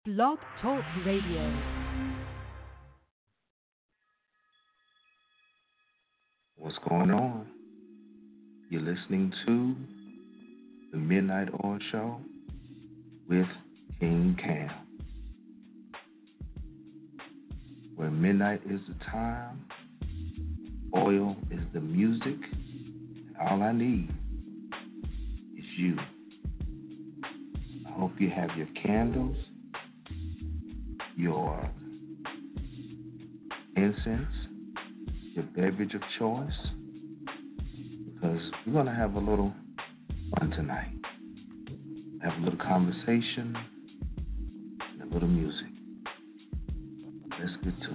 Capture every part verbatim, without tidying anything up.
Blog Talk Radio. What's going on? You're listening to the Midnight Oil Show with King Cam, where midnight is the time, oil is the music, and all I need is you. I hope you have your candles, your incense, your beverage of choice, because we're going to have a little fun tonight. Have a little conversation and a little music. Let's get to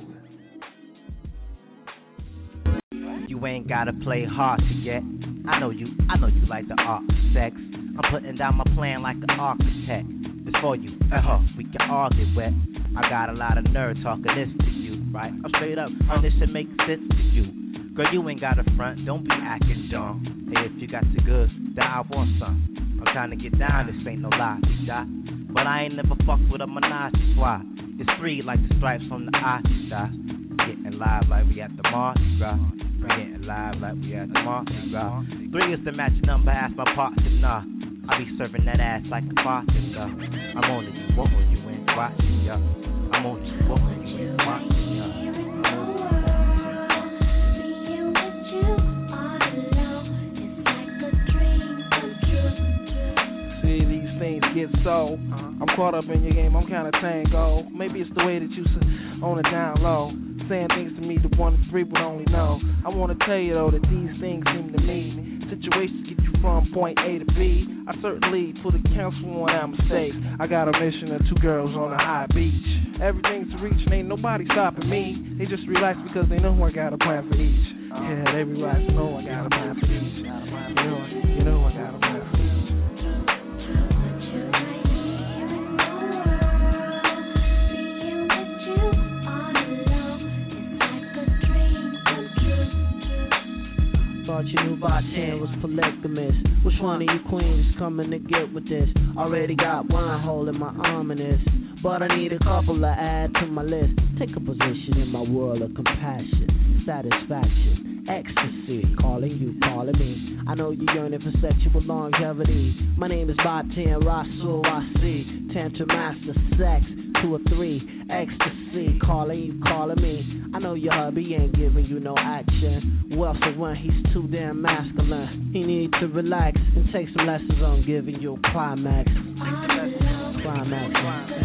it. You ain't gotta play hard to get. I know you, I know you like the art of sex. I'm putting down my plan like an architect. It's for you, uh-huh, we can all get wet. I got a lot of nerve talking this to you, right? I'm straight up, and this should make sense to you. Girl, you ain't got a front, don't be acting dumb. Hey, if you got the goods, then I want some. I'm trying to get down, this ain't no lie, die. But I ain't never fucked with a menage a trois. It's free like the stripes from the eye, die. Getting live like we at the Mardi Gras. Getting live like we at the Mardi Gras. Three is the matching number, ask my partner, nah. I be serving that ass like a bartender. I'm on it, you want when you ain't watching, yeah. I'm on it, you want when you ain't watching, yeah. Things get so I'm caught up in your game, I'm kinda tango. Maybe it's the way that you sit on the down low, saying things to me that one to three would only know. I wanna tell you though that these things seem to mean situations get you from point A to B. I certainly put a counsel on our mistakes. I got a mission of two girls on a high beach. Everything's to reach and ain't nobody stopping me. They just relax because they know I got a plan for each. Yeah, they relax, know I got a plan for each. You know, you know I got a plan for each. Thought you knew bartend was polygamous. Which one of you queens is coming to get with this? Already got one hole in my arm in this, but I need a couple to add to my list. Take a position in my world of compassion, satisfaction, ecstasy. Calling you, calling me. I know you're yearning for sexual longevity. My name is Bartend Rasul Rasi. Tantra master, sex, two or three, ecstasy. Calling you, calling me. I know your hubby ain't giving you no action. Well, for one, he's too damn masculine. He needs to relax and take some lessons on giving you a climax. Climax.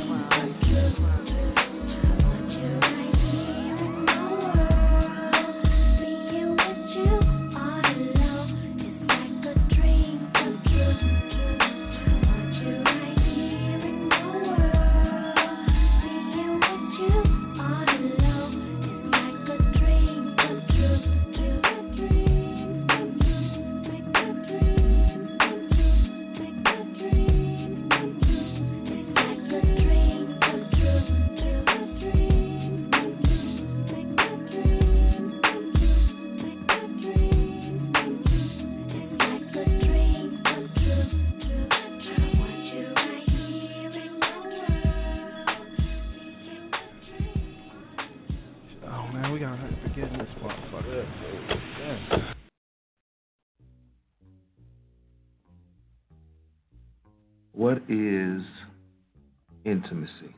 What is intimacy?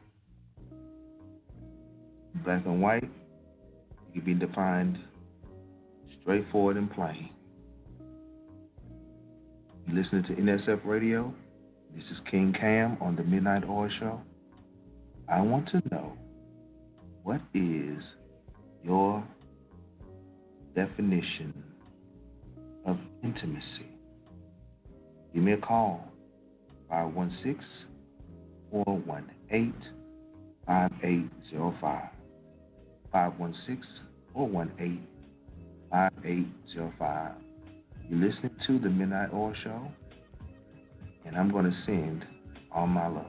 Black and white, it can be defined straightforward and plain. You're listening to N S F Radio. This is King Cam on the Midnight Oil Show. I want to know, what is your definition of intimacy? Give me a call. five one six, four one eight, five eight zero five. five one six, four one eight, five eight zero five. You're listening to the Midnight Oil Show, and I'm going to send all my love.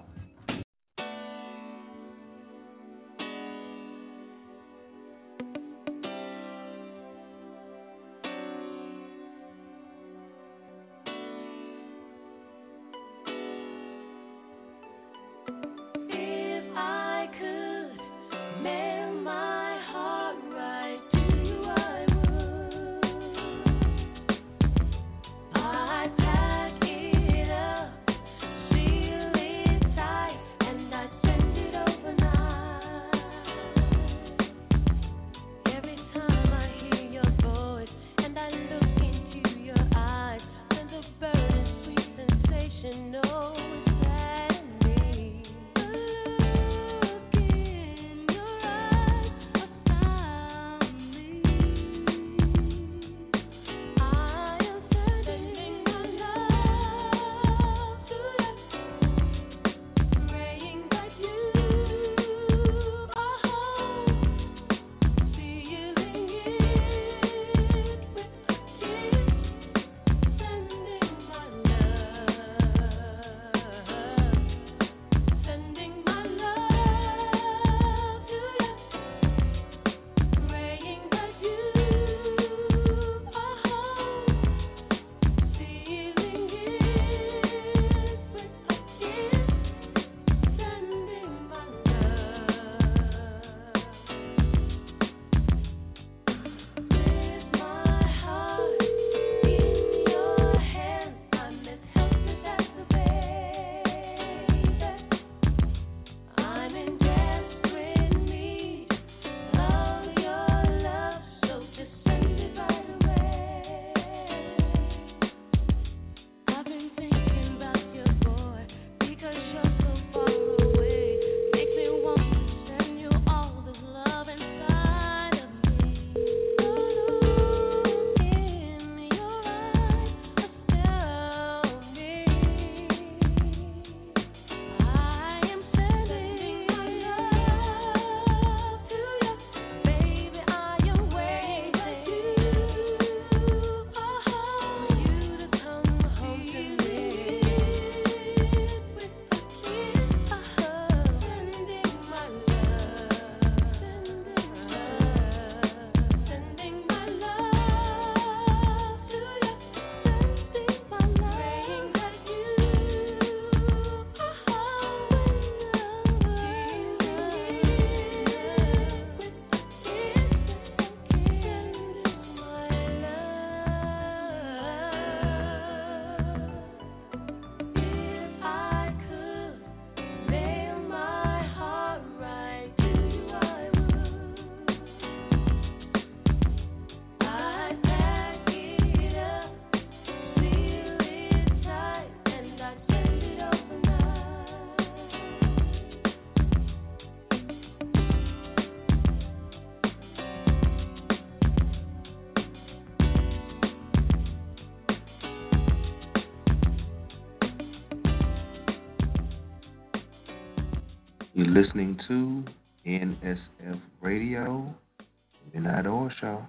You're listening to N S F Radio, Midnight Oil Show.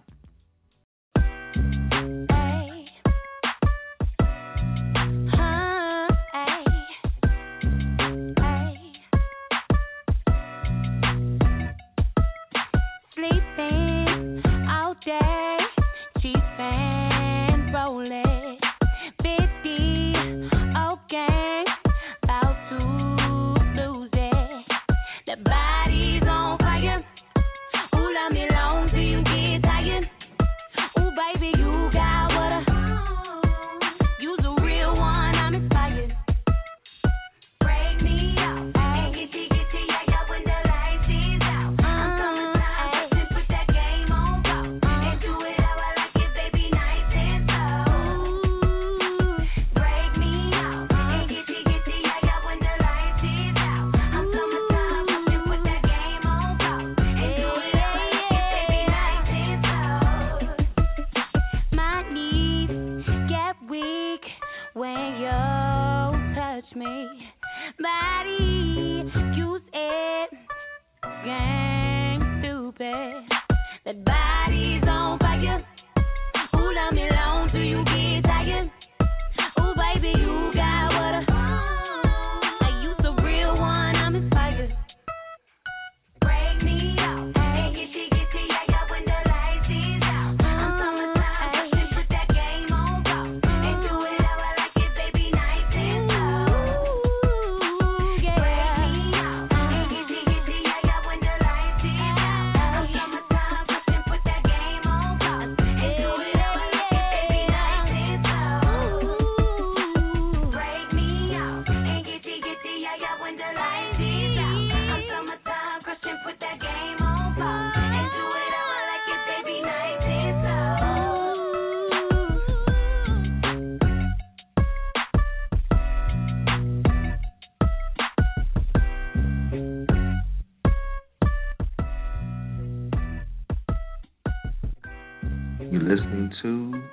You're listening to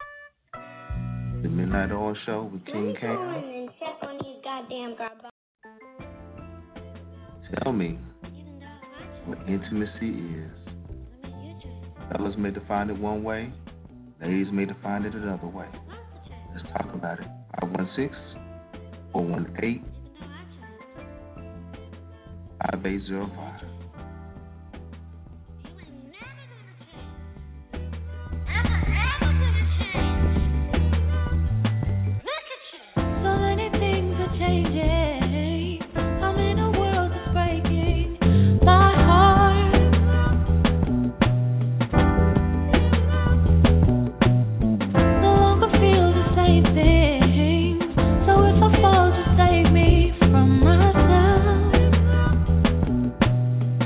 the Midnight Oil Show with King Cam. Tell me what intimacy is. Fellas may define it one way, ladies may define it another way. Let's talk about it. five one six, four one eight, five eight zero five. Fall, just save me from myself.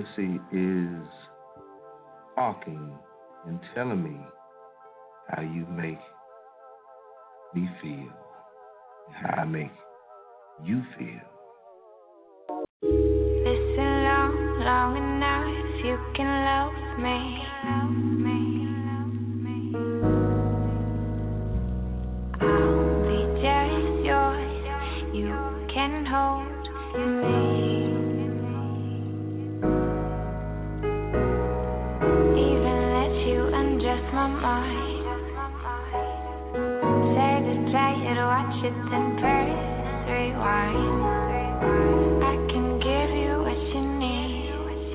Intimacy is talking and telling me how you make me feel, how I make you feel. Listen long, long enough, you can love me. Love me, love me. I'll be just yours, you can hold me. Even let you undress my mind. Say the play it, watch it, and press rewind. I can give you what you need.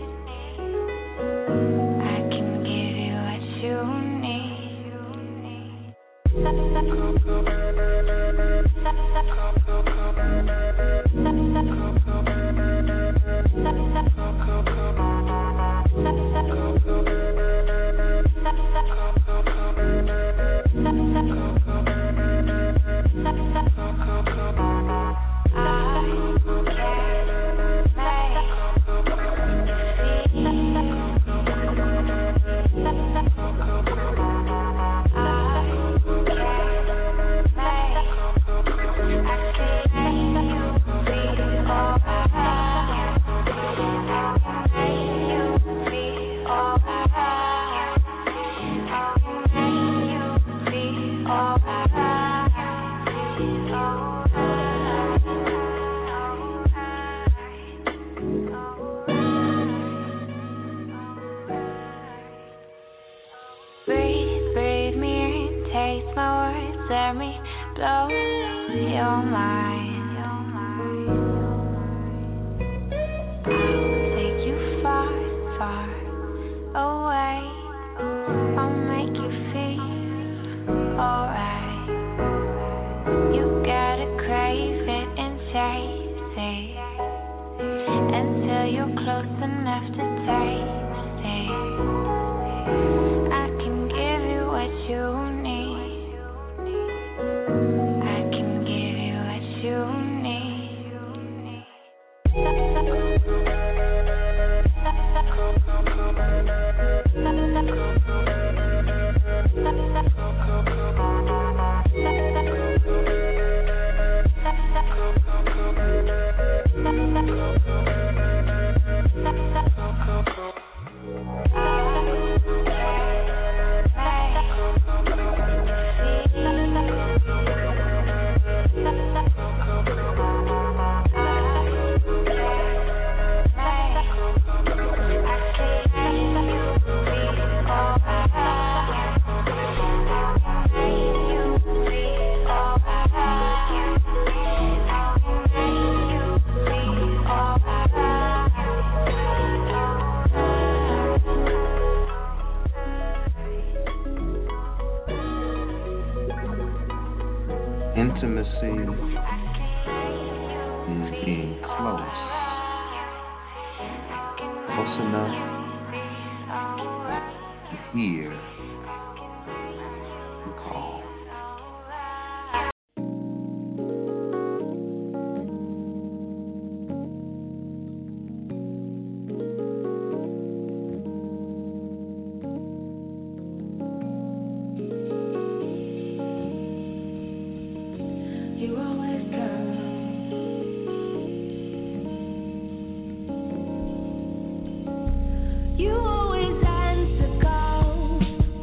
I can give you what you need. Breathe, breathe me in, taste my words, let me blow your mind. I'll take you far, far away. I'll make you feel alright. You gotta crave it and chase it until you're close enough to taste it. I can give you what you need. I can give you what you need. Intimacy is being close, close enough to hear the call. You always answer calls.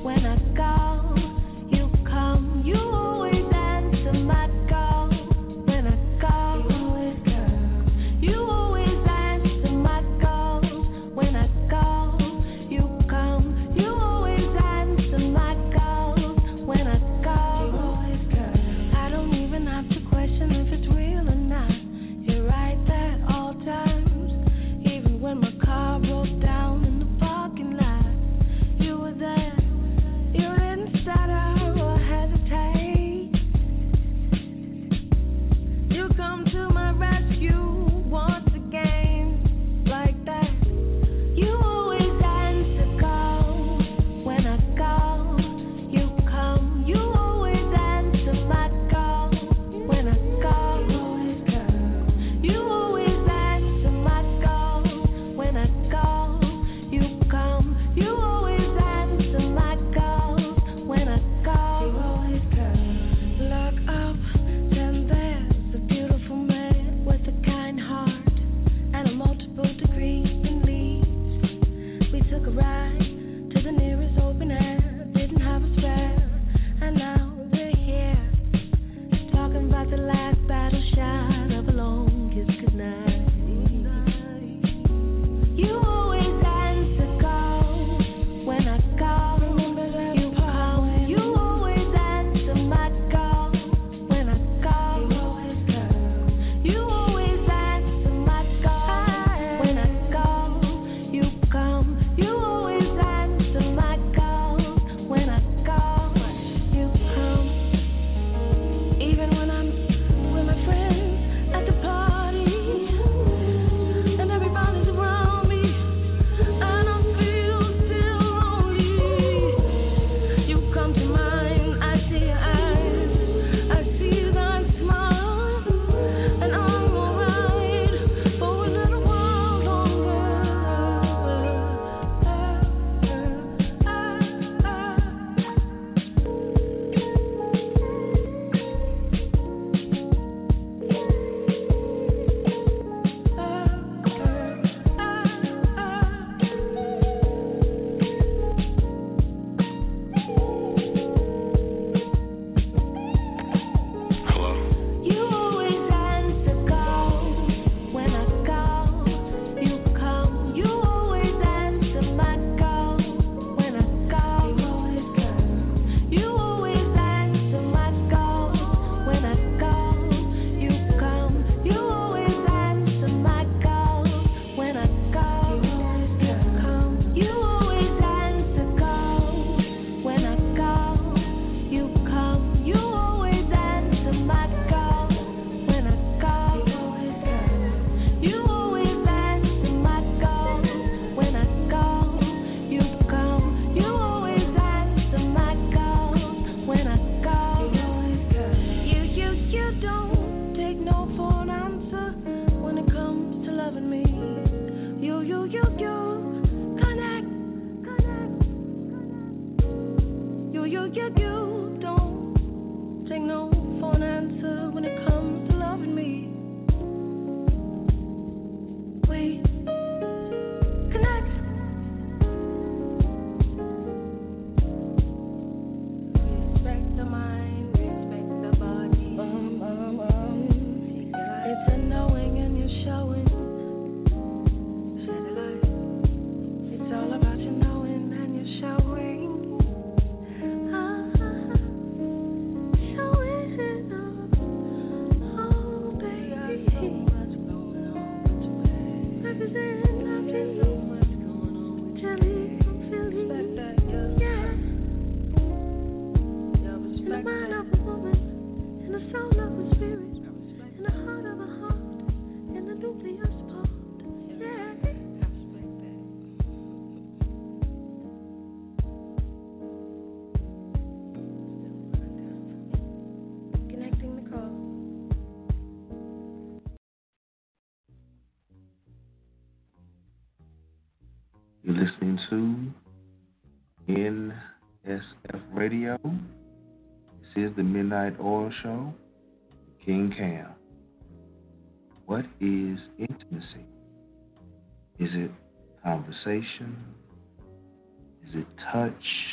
You're listening to N S F Radio. This is the Midnight Oil Show. King Cam. What is intimacy? Is it conversation? Is it touch?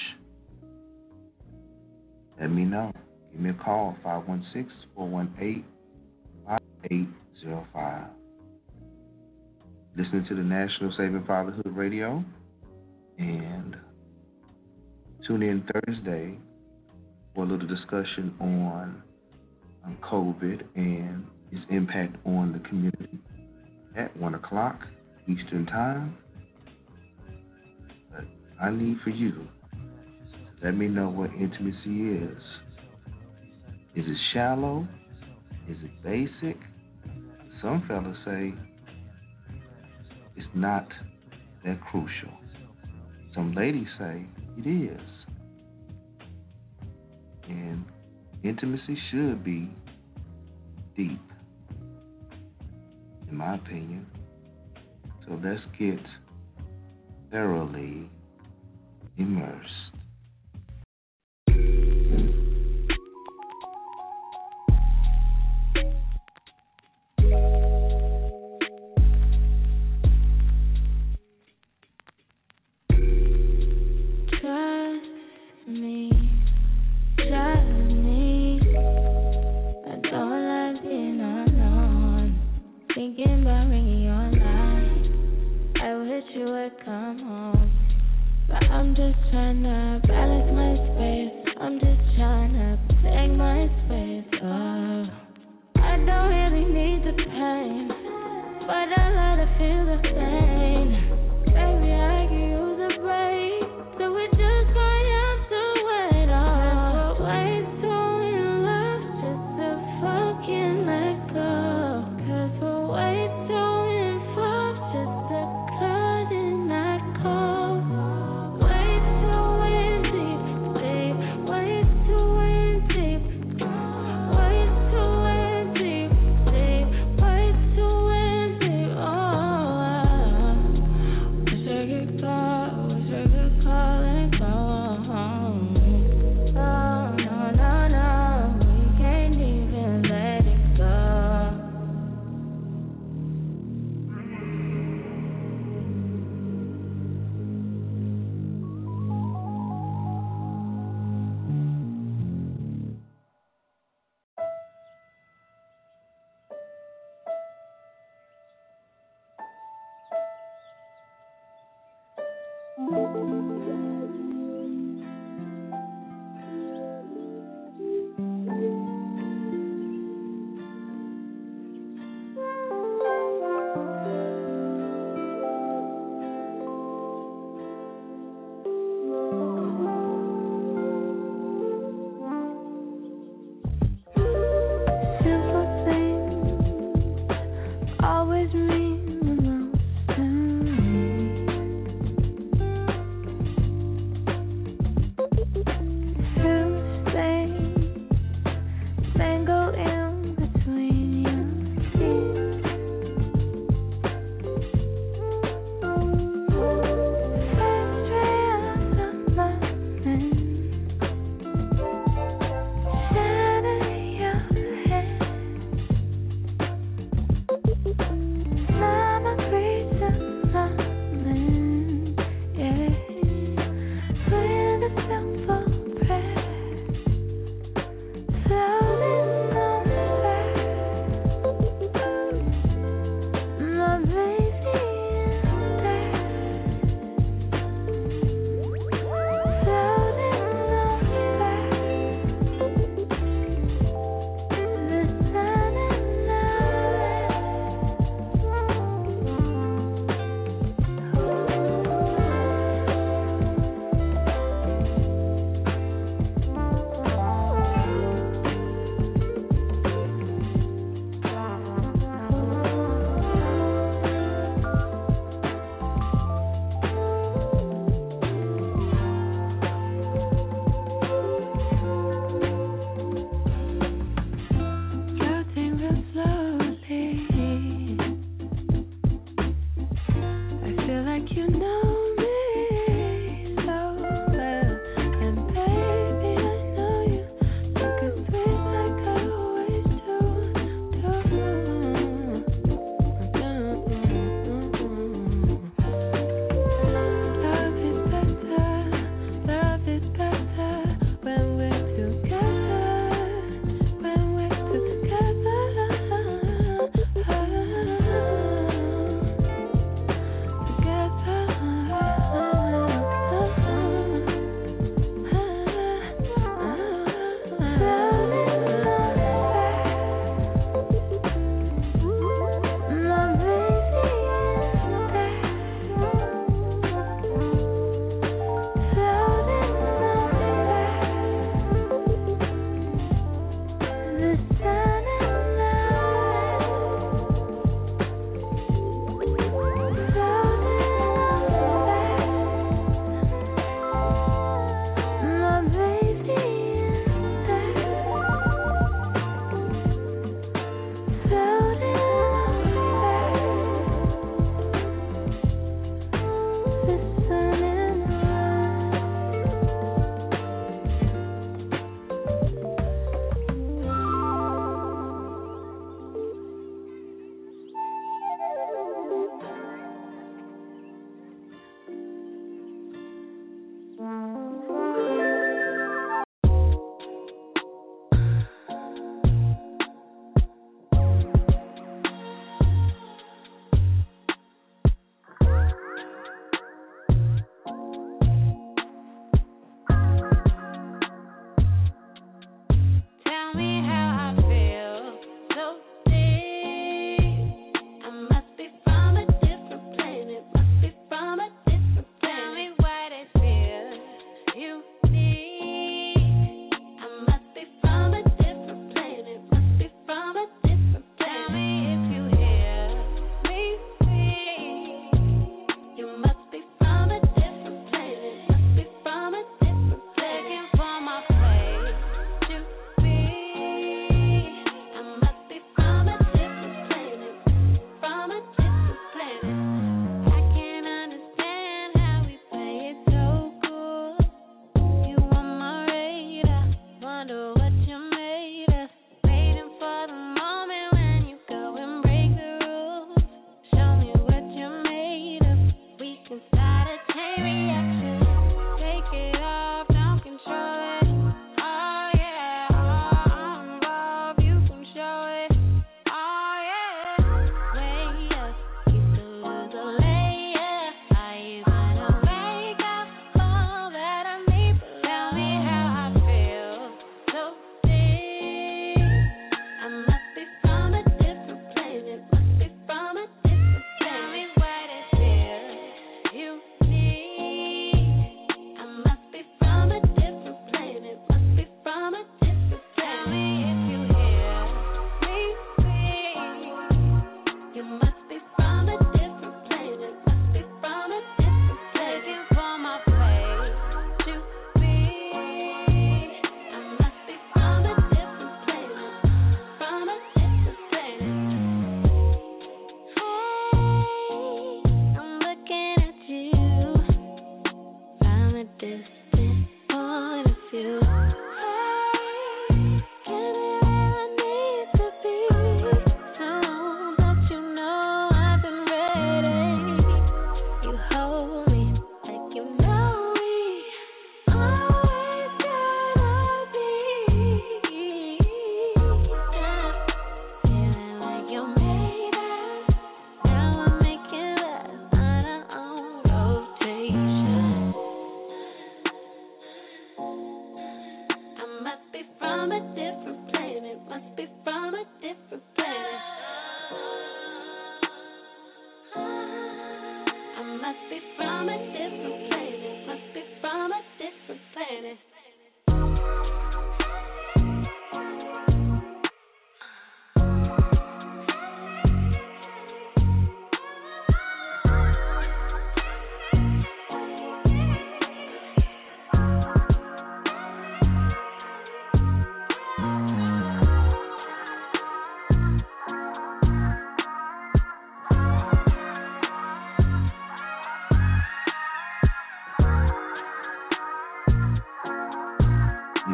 Let me know. Give me a call, five one six, four one eight, five eight zero five. Listening to the National Saving Fatherhood Radio. And tune in Thursday for a little discussion on, on COVID and its impact on the community at one o'clock Eastern Time. But I need for you to let me know what intimacy is. Is it shallow? Is it basic? Some fellas say it's not that crucial. Some ladies say it is. And intimacy should be deep, in my opinion. So let's get thoroughly immersed. Oh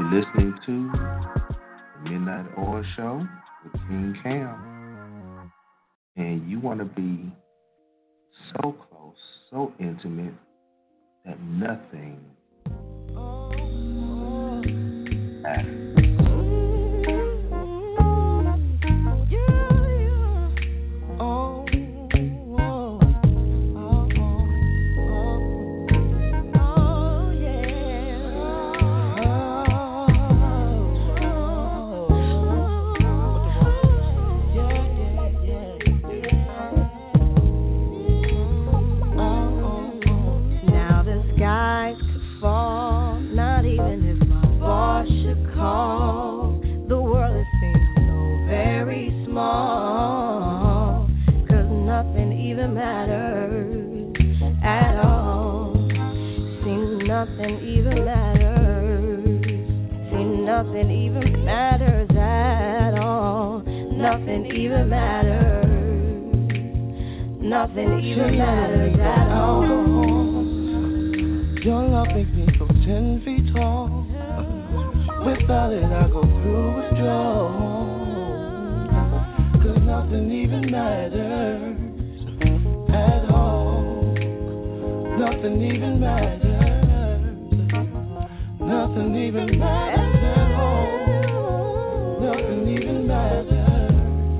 You're listening to the Midnight Oil Show with King Cam. And you want to be so close, so intimate, that nothing matters. Nothing even matters. See, nothing even matters at all. Nothing even matters. Nothing even matters at all. Your love makes me so ten feet tall. Without it, I go through withdrawal. Cause nothing even matters at all. Nothing even matters. Nothing even matters at all. Nothing even matters.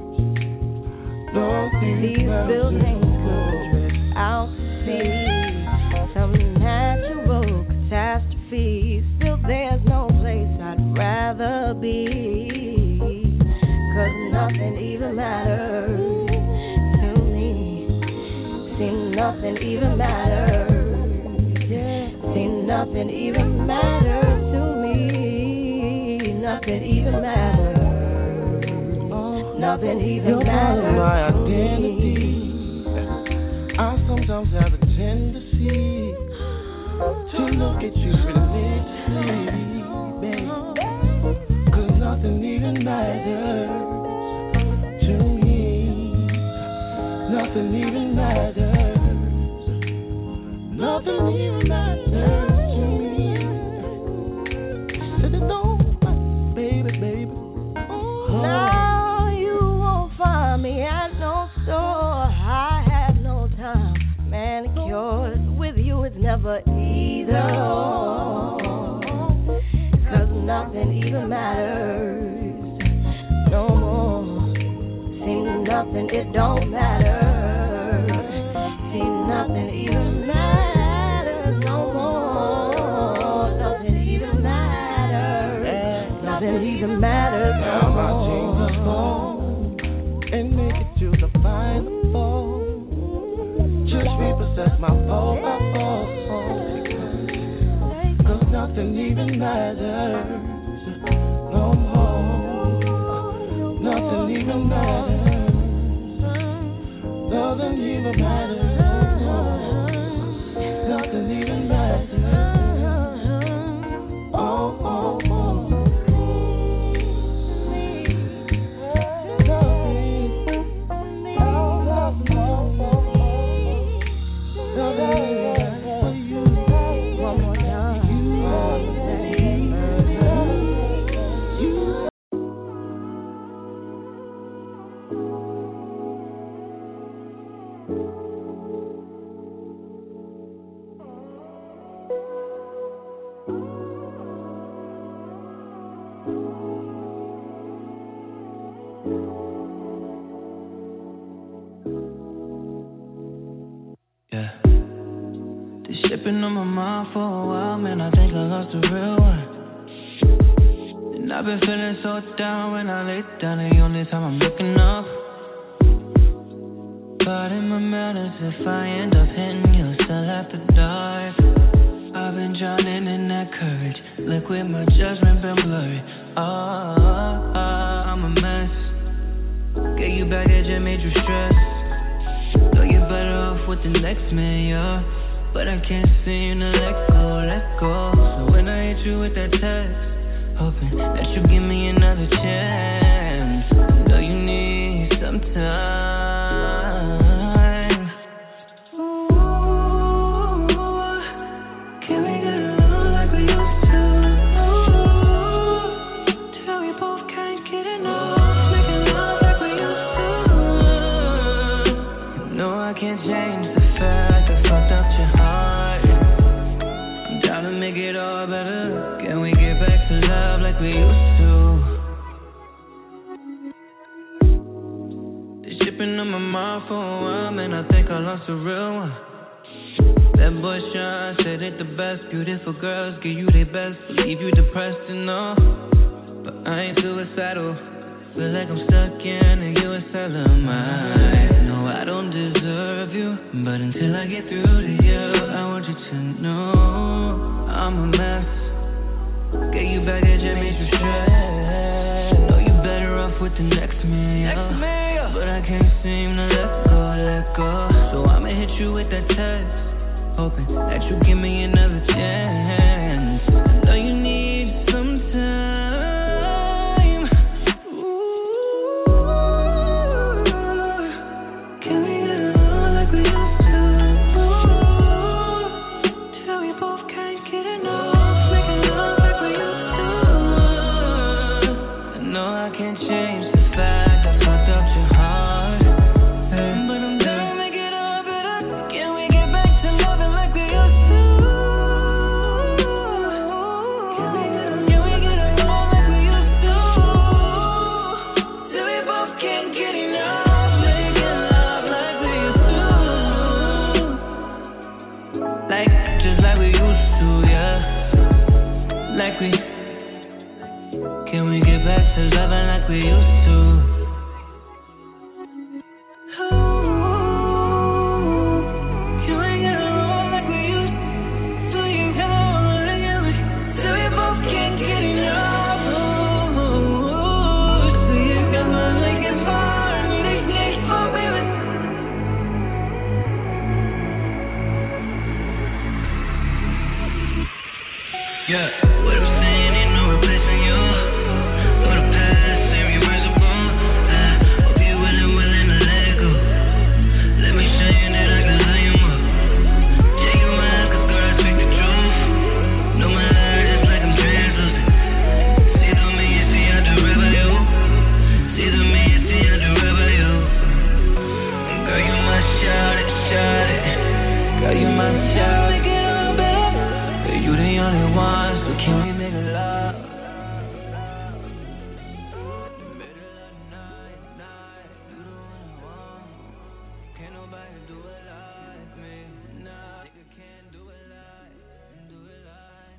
Nothing These buildings go out to sea. Some natural catastrophe. Still there's no place I'd rather be. Cause nothing even matters to me. See, nothing even matters. See, nothing even matters to me. Nothing even matters. Nothing even You're matters. You're my identity. I sometimes have a tendency to look at you religiously, babe. Cause nothing even matters to me. Nothing even matters. Nothing even matters to me. Said it don't, baby, baby. Oh. Now you won't find me at no store. I have no time. Manicures with you is never either. Cause nothing even matters no more. See, nothing, it don't matter. See, nothing even matters no more. Nothing even matters. Nothing even matters no now my more. dreams are gone and make it to the final fall. Just repossess my phone, my phone. Cause nothing even matters no more. Nothing even matters. Nothing even matters. Nothing even matters. Oh, oh, oh. Been on my mind for a while, man, I think I lost the real one. And I've been feeling so down when I lay down, the only time I'm looking up. But in my matters, if I end up hitting you, still have to dive. I've been drowning in that courage, liquid, my judgment been blurry. Oh, oh, oh, I'm a mess. Get you baggage and made you stress. Know you're better off with the next man, yeah. But I can't seem to let go, let go. So when I hit you with that text, hoping that you give me another chance. I know you need some time. Ooh, can we get along like we used to? Ooh, all better. Can we get back to love like we used to? It's shipping on my mind for a while, man, I think I lost a real one. That boy Sean said it the best. Beautiful girls give you their best, leave you depressed and all. But I ain't suicidal. Feel like I'm stuck in a U S asylum. I know I don't deserve you, but until I get through to you, I want you to know I'm a mess. Get you baggage and made you stress. Know you better off with the next man, yeah. But I can't seem to let go, let go. So I'ma hit you with that text, hoping that you give me another chance. I know you need some time. Ooh, can we get along like we used to? Ooh, till we both can't get enough. Making love like we used to. I know I can't change the fact I fucked up your heart, but I'm down to make it all better. Can we get back to loving like we used to? Can we get along like we used to? Till we both can't get enough. Making love like we used to. Like, just like we used to, yeah. Like we. Can we get back to loving like we used to? Can we get along like we used to? You know, till we both can't get enough. So you got my like it's fine. This next part, baby. Yeah. What I'm saying ain't no replacing you. For the past, irreversible. I hope you're willing, willing to let it go. Let me show you that I can love you more. Yeah, you mine, 'cause girl, I speak the truth. Know my heart is like I'm translucent. See through me and see out the river, you. See through me and see out the river, you. Girl, you my shout it, shout it. Girl, you my shout it. Girl, you the only one, so can we make a love? Can't nobody do it like me. Nah, nigga can't do it like, do it like.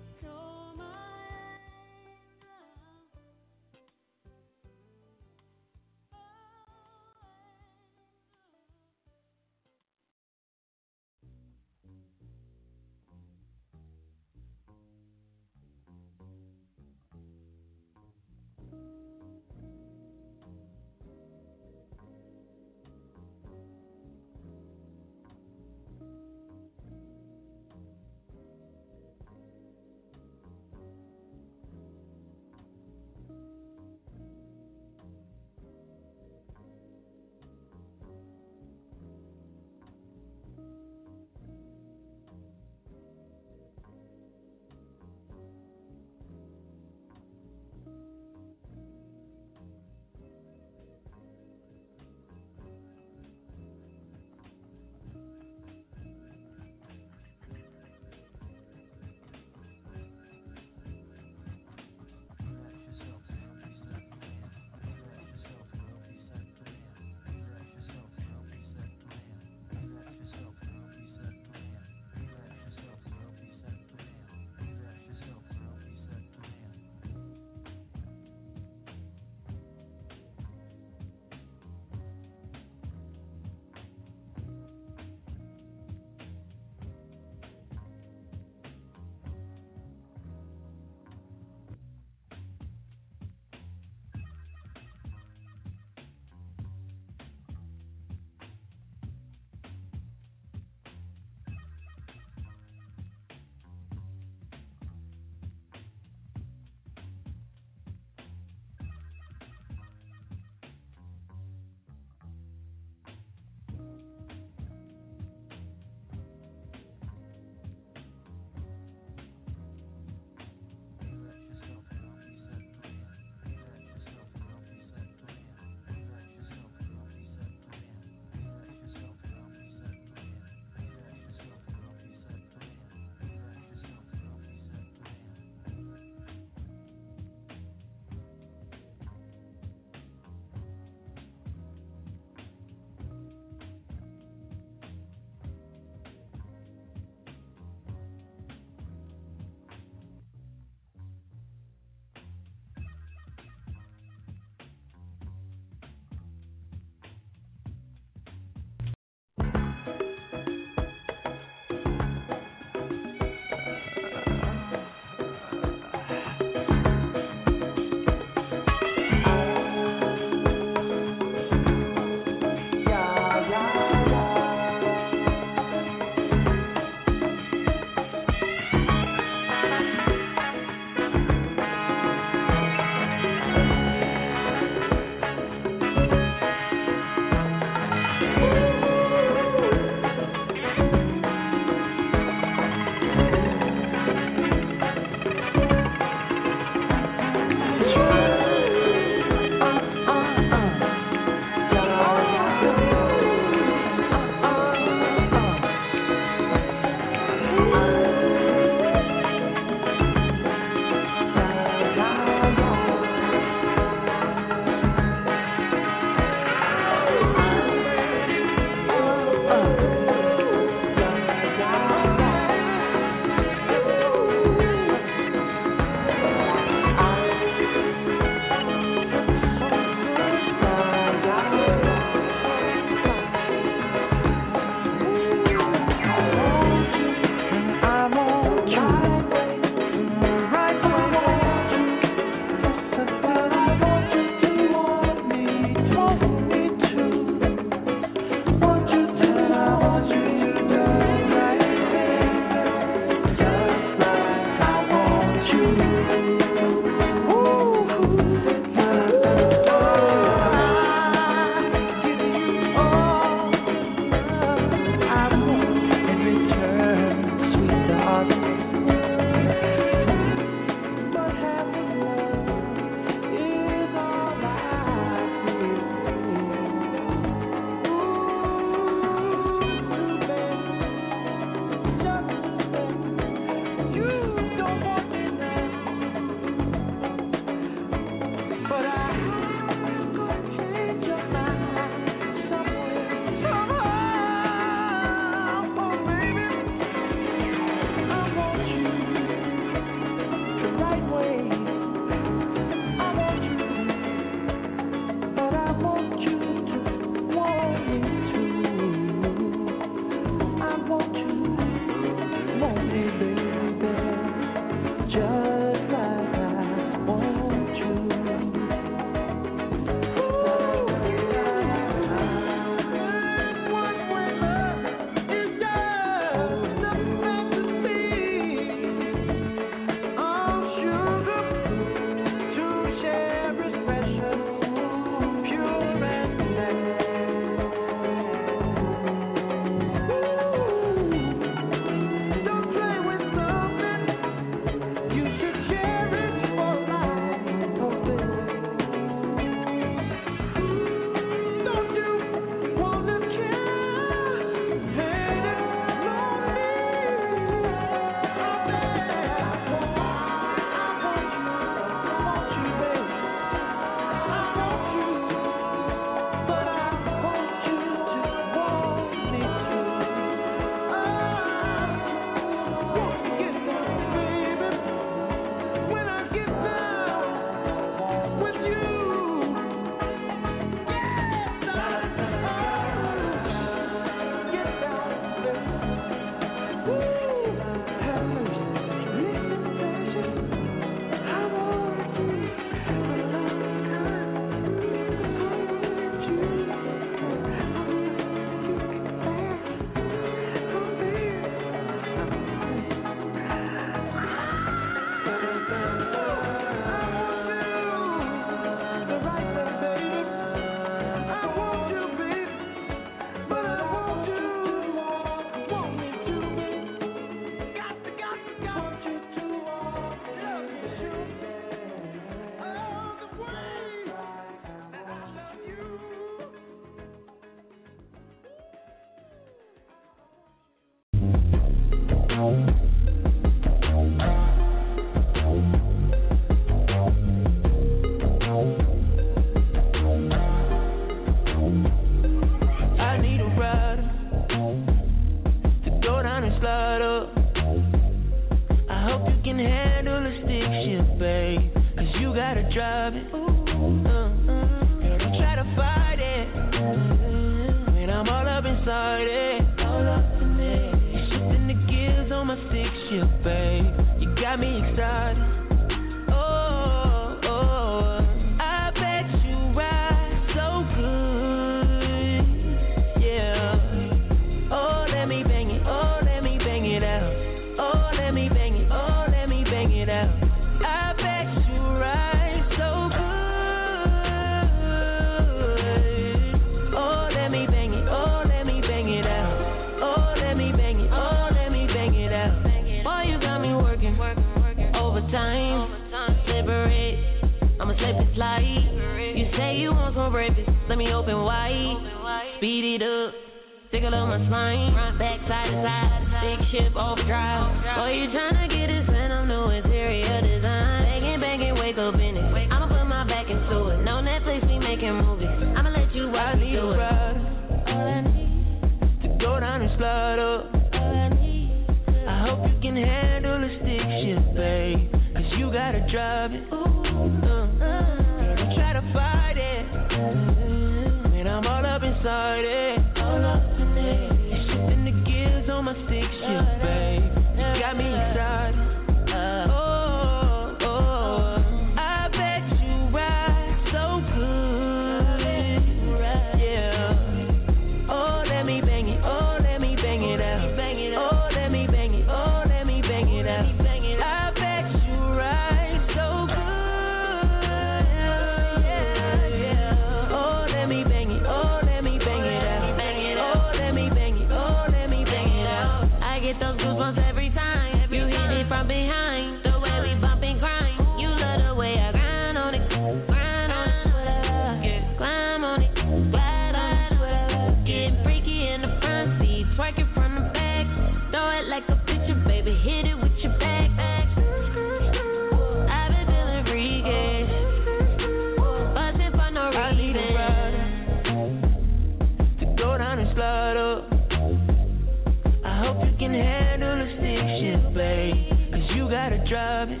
Can handle the stick shift, babe. Cause you gotta drive it.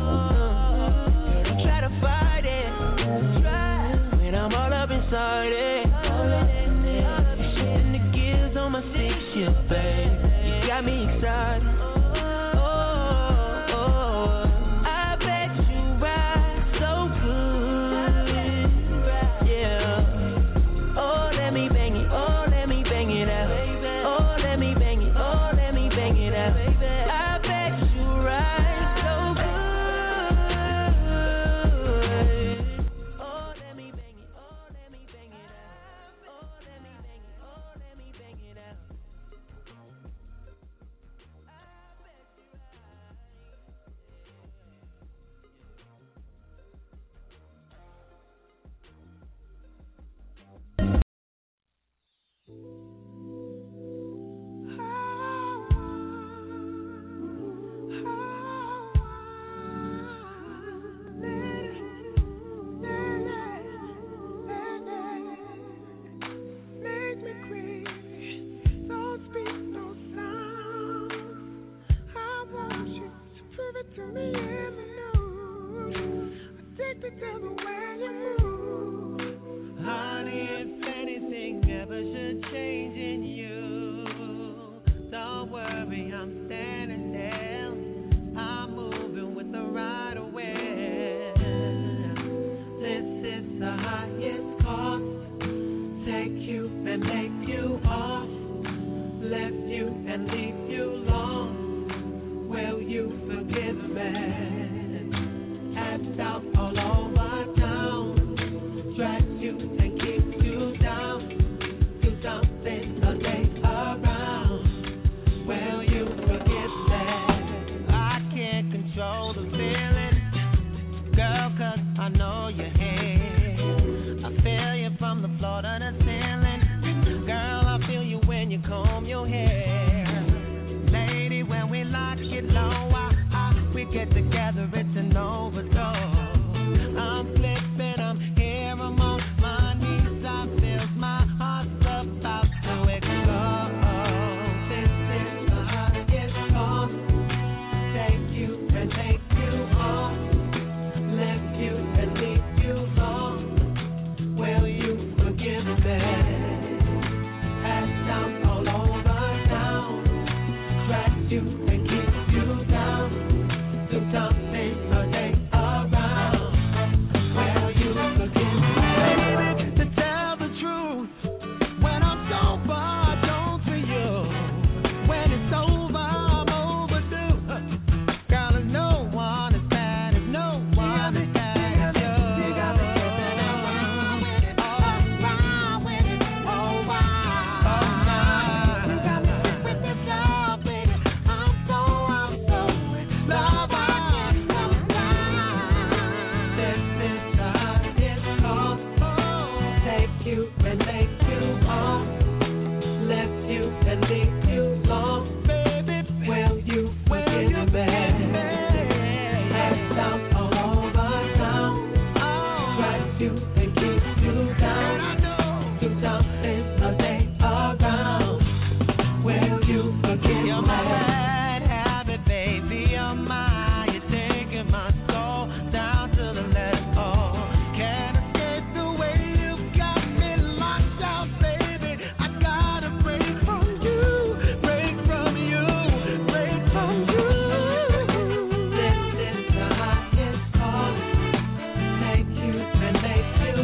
Girl, don't try to fight it. Try when I'm all up inside it. You're shifting the gears on my six shift, babe. You got me excited. Make you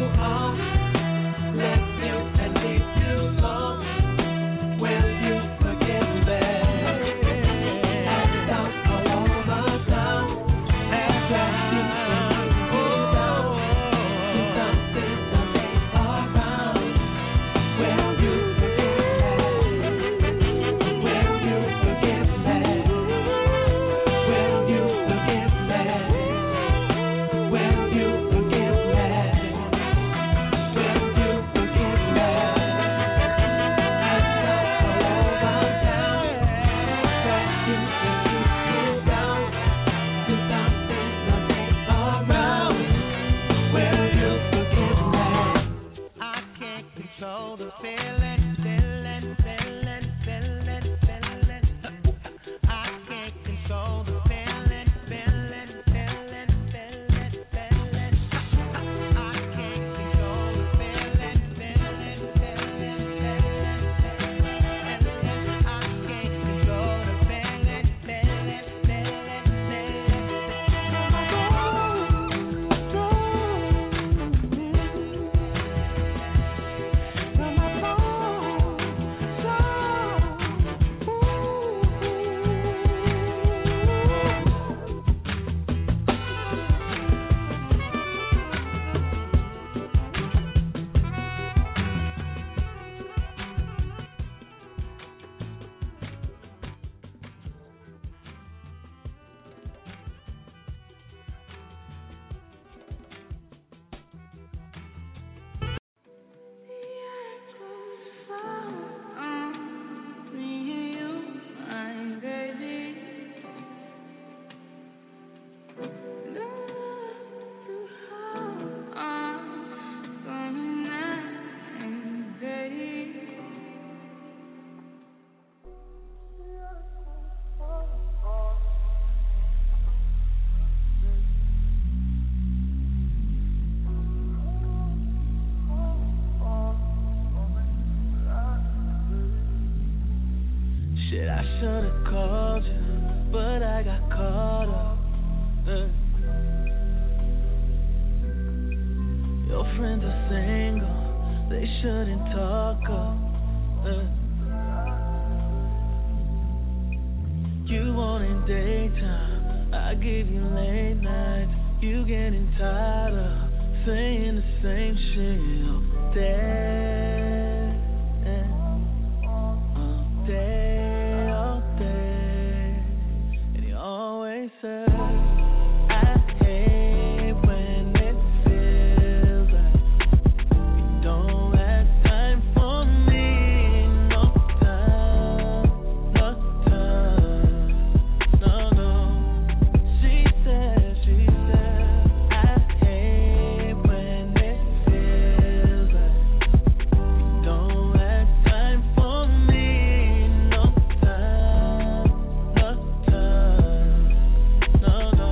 should've called you, but I got caught up. Uh. Your friends are single, they shouldn't talk up. Uh. You wanting daytime, I give you late nights. You getting tired of saying the same shit all day, all day, all day. And you always say, I hate when it feels like you don't have time for me. No time, no time, no, no. She said, she said, I hate when it feels like you don't have time for me. No time, no time, no, no.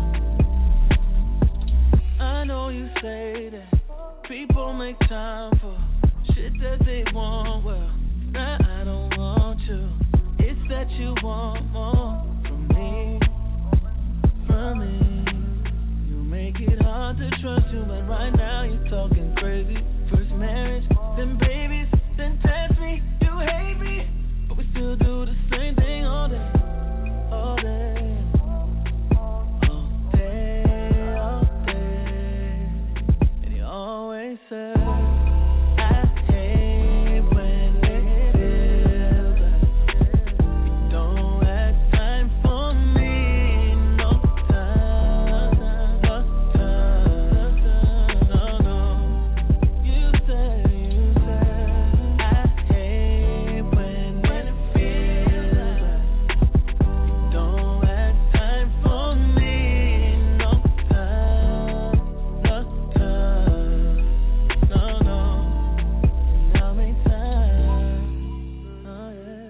I know you say that people make time for shit that they want. Well, nah, I don't want you. It's that you want more from me, from me. You make it hard to trust you, but right now you're talking crazy. First marriage, then babies, then test me. You hate me, but we still do the same thing all day, all day, all day, all day. And you always say, I hate when it feels like you don't have time for me. No time, no time, no, no. You say, you say, I hate when it feels like you don't have time for me. No time, no time, no, no. Now make time, oh yeah.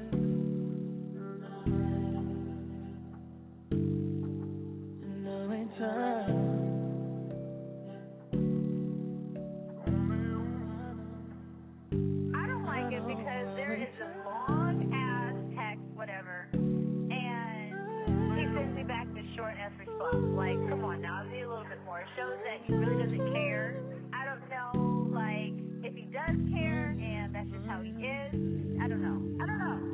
Now make time. I don't like it because there is a long ass text, whatever, and he sends me back this short ass response. Like, come on now, be a little bit more. It shows that he really doesn't care. I don't know, like, if he does care and that's just how he is. I don't know. I don't know.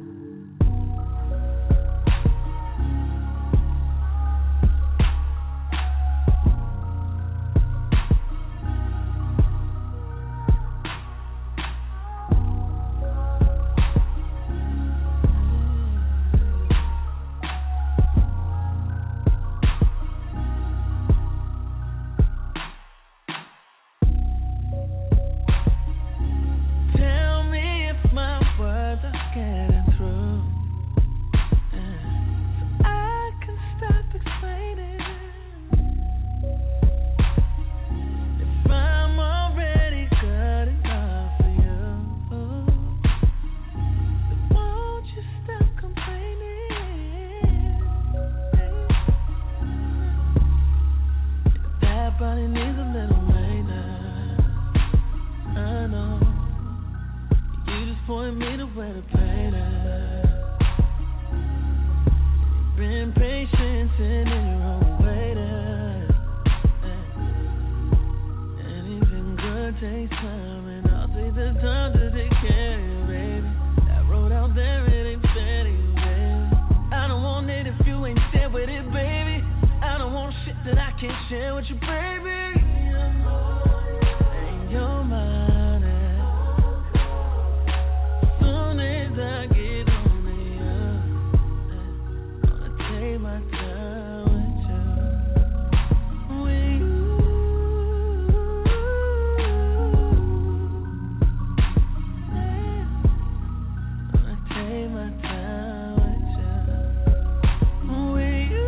Tell me if my words are getting through, yeah. So I can stop explaining. If I'm already good enough for you, then won't you stop complaining? That body needs a little maintenance. I know. You just point me to where to play that. You've been patient and in your own way there. Anything good takes time, and I'll take the time to take care of you, baby. That road out there, it ain't fair to you, baby. I don't want it if you ain't there with it, baby. I don't want shit that I can't share with you, baby. And you're mine. Soon as I get on you, I'ma take my time with you. With you. I'ma take my time with you. With you.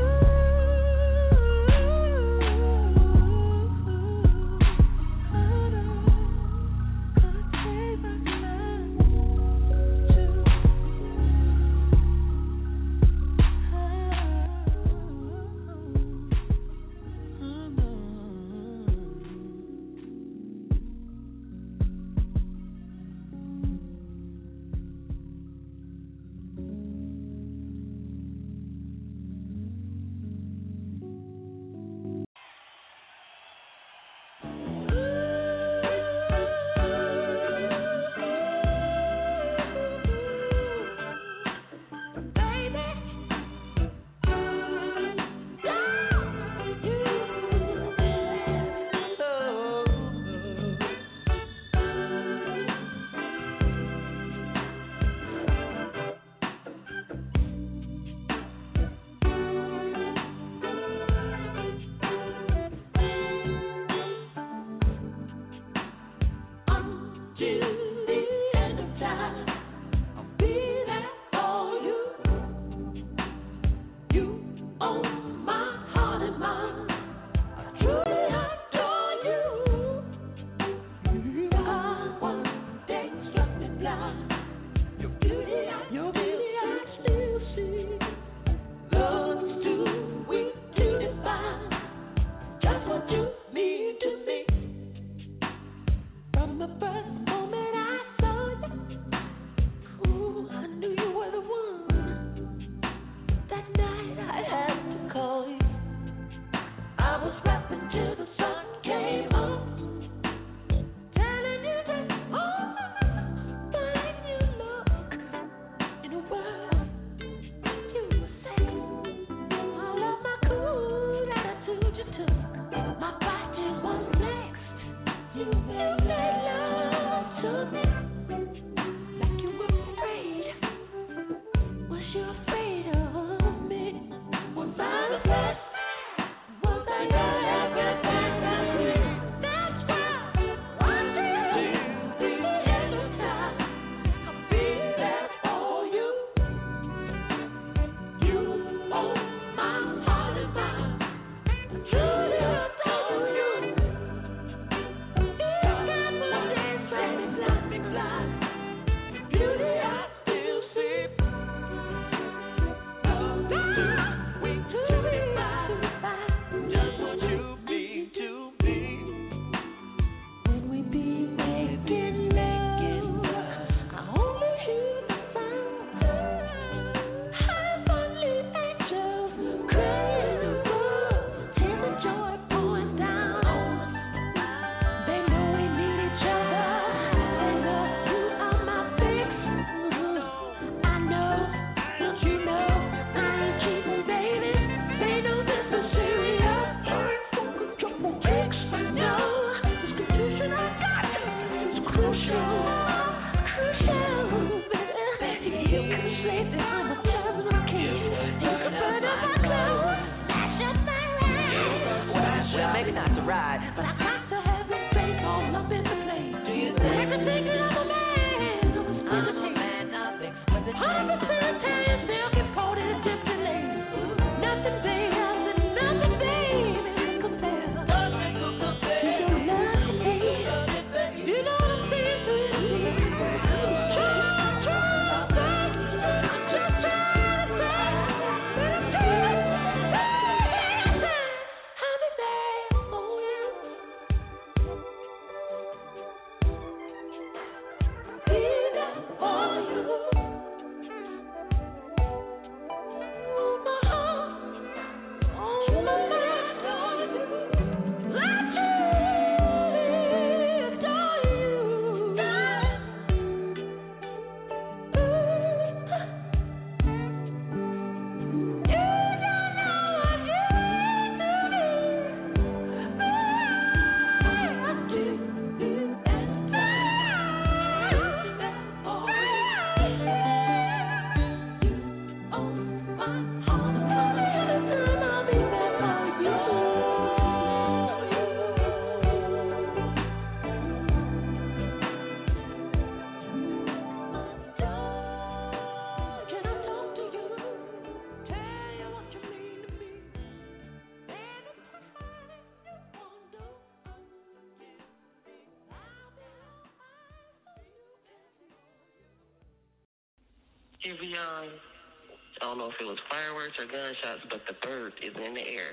Evian, I don't know if it was fireworks or gunshots, but the bird is in the air.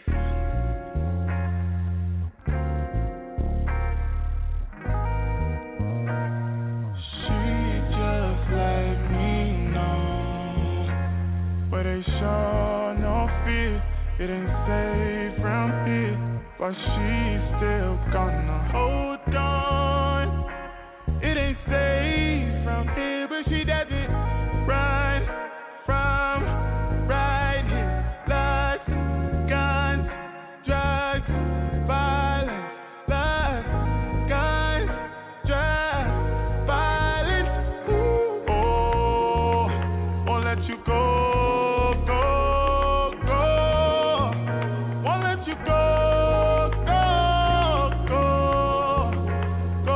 She just let me know, but they show no fear. It ain't safe round here, but she still gonna hold on. It ain't safe round here, but she doesn't run from right here. Lust, guns, drugs, violence. Lust, guns, drugs, violence. Ooh. Oh, won't let you go, go, go. Won't let you go, go, go, go.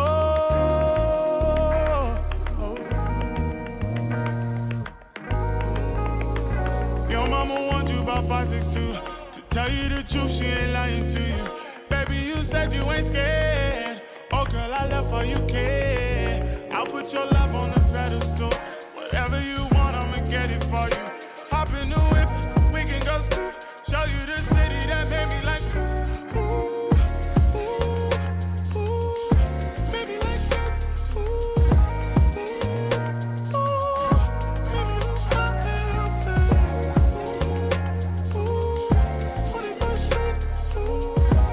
Oh. Your mama wants you about five, six, two. To tell you the truth, she ain't lying to you. Baby, you said you ain't scared. Oh, girl, I love how you care. I'll put your love on the pedestal. Whatever you want, I'ma get it for you. Hop in the whip, we can go see. Show you the city that made me like you. Ooh, ooh, ooh, made me like you. Ooh, ooh, ooh, made me lose my head. Ooh, ooh, forty-first Street. Ooh.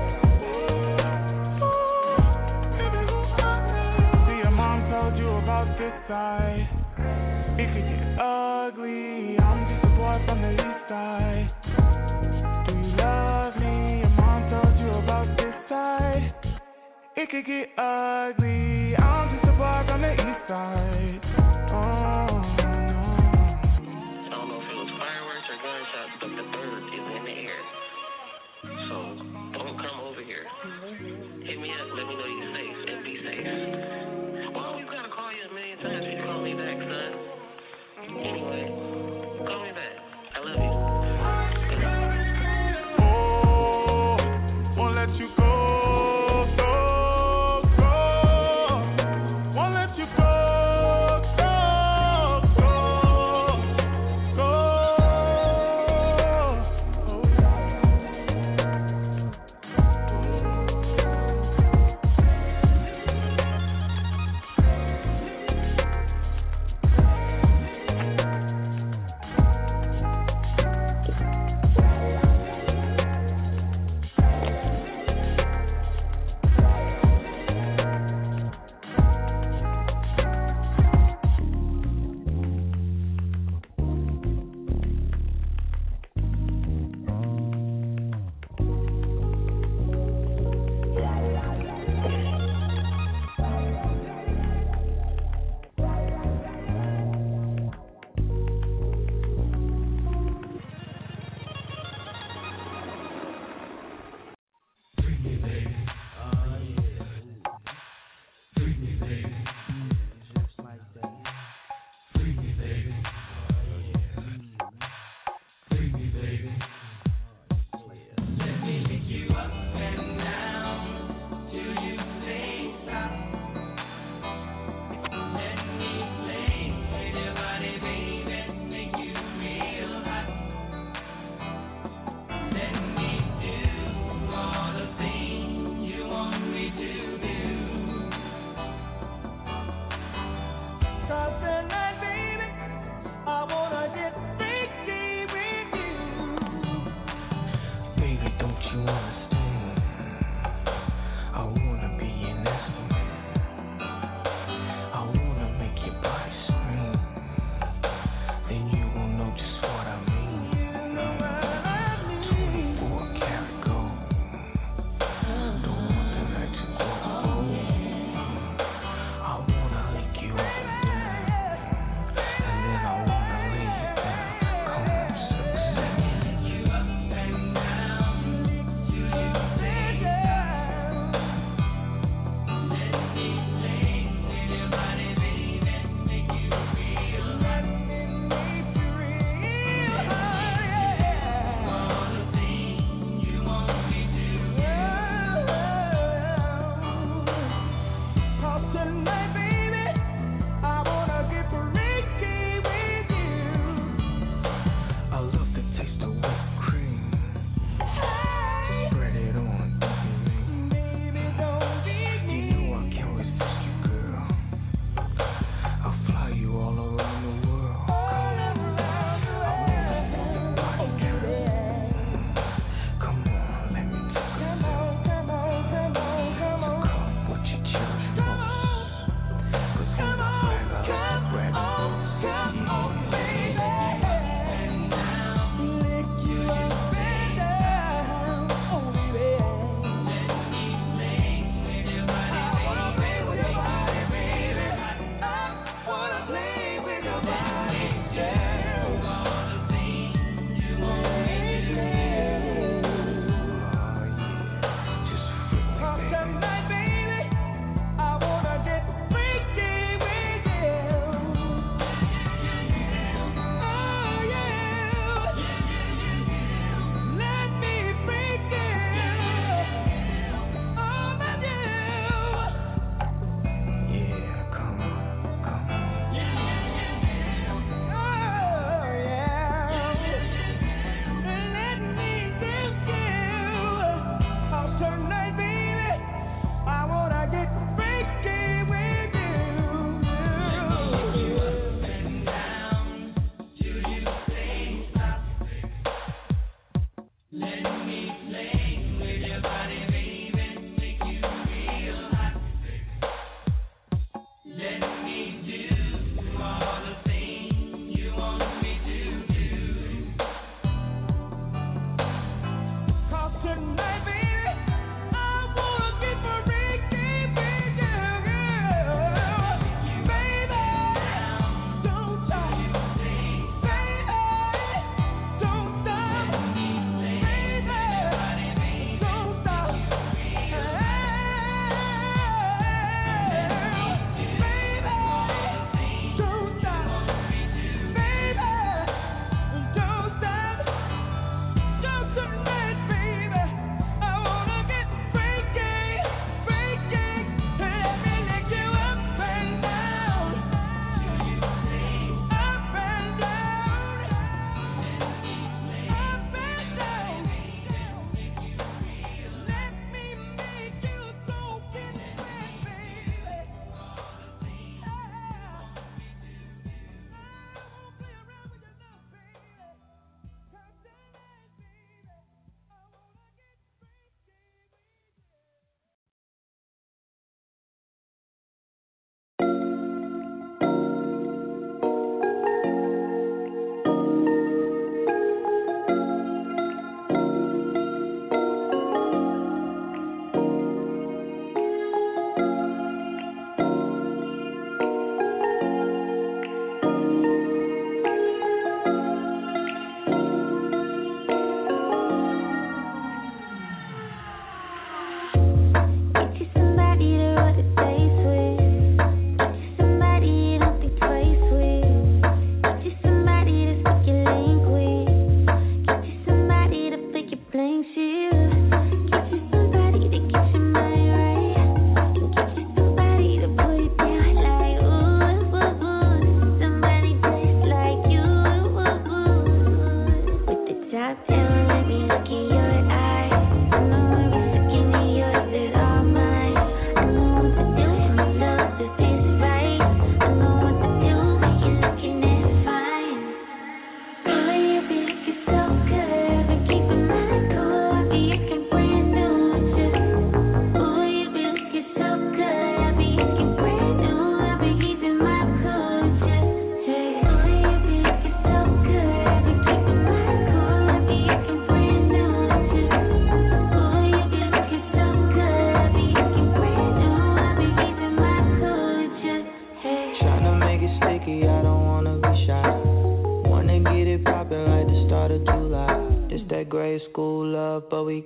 side. It could get ugly. I'm just a boy from the east side. Do you love me? Your mom told you about this side. It could get ugly. I'm just a boy from the east side. Oh, no. I don't know if it was fireworks or gunshots, but the bird is in the air. So don't come over here. Hit me up, let me know you're safe and be safe. Well, I always gotta call you a million times. You call me back, son. Anyway, call me back. I love you. Oh, won't let you go.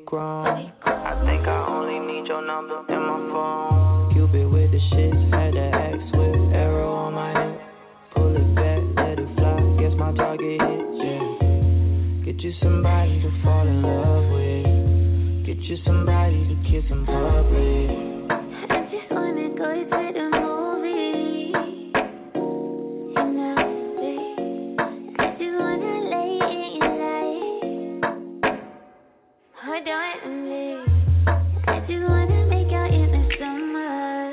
grown. I think I only need your number in my phone. Cupid with the shit, had to act swift. Arrow on my hip, pull it back, let it fly. Guess my target hit, yeah. Get you somebody to fall in love with. Get you somebody to kiss in public. I just wanna go to the movie. You know, I just wanna lay in your light. Hold on to me. I just wanna make out in the summer.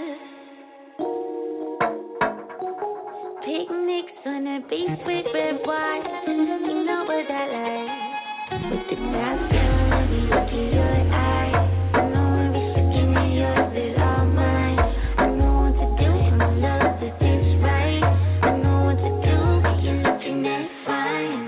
Picnics on the beach with red wine. You know what I like. With the bathroom, let me look in your eyes. I know every second of yours is all mine. I know what to do in my love, is this right? I know what to do, but you're looking that fine.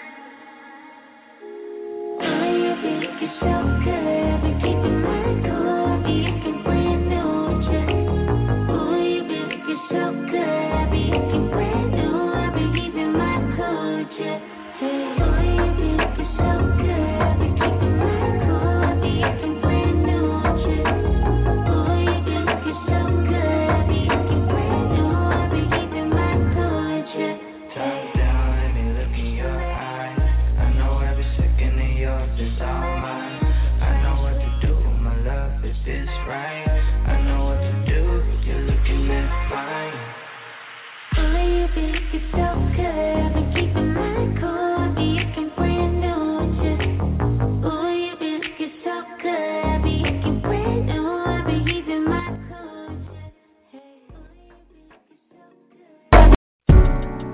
Oh, you be looking so good, I've been keeping my cool, be looking brand new with you. Oh, you be looking so good, I've been looking brand new, I've been keeping my cool with you. Hey, oh, you be looking so good, I've been keeping my cool, I've been looking brand new with you. Oh, you be looking so good, I've been looking brand new, I've been keeping my cool with you. Top down, let me look in your eyes. I know every second of yours is all mine. I know what to do, my love, is this right? I know what to do, you're looking that fine. Oh, you be looking so good, I've been keeping my cool, I've been looking brand new with you. Oh, you be looking so good, I've been looking brand new, I've been keeping my cool with you. Hey, oh, you be looking so good.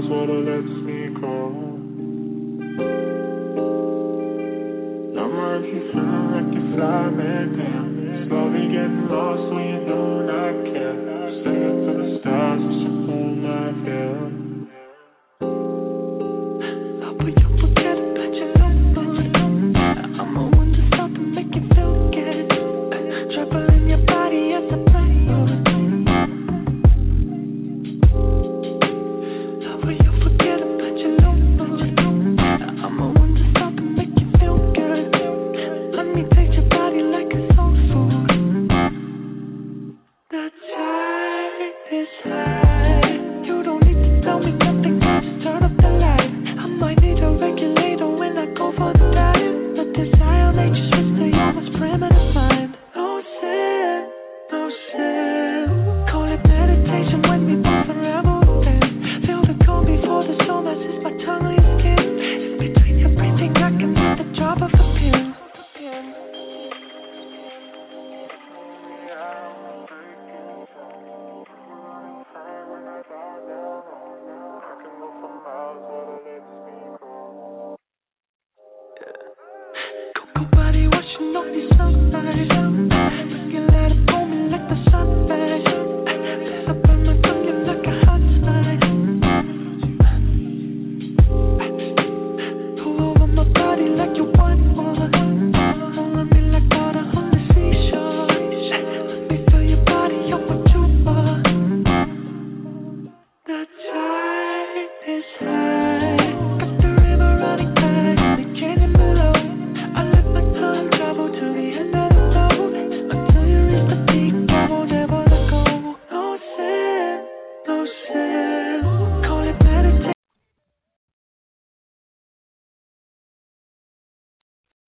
ice water lets me go. Summer if you feel like you fly me down. Slowly getting lost when you don't I care.